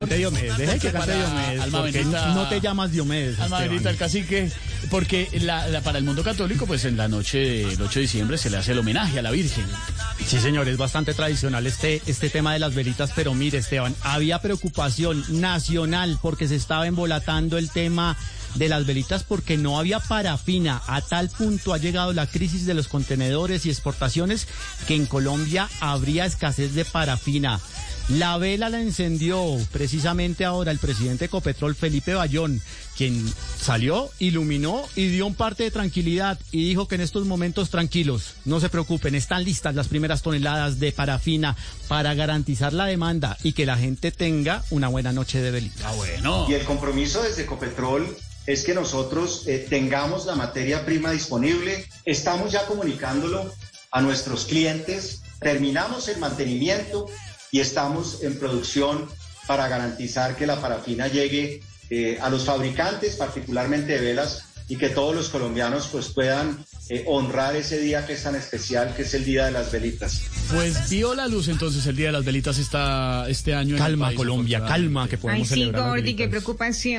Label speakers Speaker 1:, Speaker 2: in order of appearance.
Speaker 1: Diomedes, deje que cante Diomedes,
Speaker 2: Alma
Speaker 1: porque
Speaker 2: bendita,
Speaker 1: no te llamas Diomedes,
Speaker 2: Alma bendita, el cacique, porque para el mundo católico, pues en la noche del 8 de diciembre se le hace el homenaje a la Virgen.
Speaker 1: Sí, señor, es bastante tradicional este tema de las velitas, pero mire, Esteban, había preocupación nacional porque se estaba embolatando el tema de las velitas porque no había parafina. A tal punto ha llegado la crisis de los contenedores y exportaciones que en Colombia habría escasez de parafina. La vela la encendió precisamente ahora el presidente de Ecopetrol, Felipe Bayón, quien salió, iluminó y dio un parte de tranquilidad y dijo que en estos momentos tranquilos, no se preocupen, están listas las primeras toneladas de parafina para garantizar la demanda y que la gente tenga una buena noche de velita.
Speaker 2: Ah, bueno.
Speaker 3: Y el compromiso desde Ecopetrol es que nosotros tengamos la materia prima disponible. Estamos ya comunicándolo a nuestros clientes, terminamos el mantenimiento y estamos en producción para garantizar que la parafina llegue a los fabricantes, particularmente de velas, y que todos los colombianos pues puedan honrar ese día que es tan especial, que es el Día de las Velitas.
Speaker 2: Pues vio la luz entonces el Día de las Velitas este año.
Speaker 1: Calma, Colombia, calma, que podemos celebrar.
Speaker 4: Ay, sí, Gordy, qué preocupación.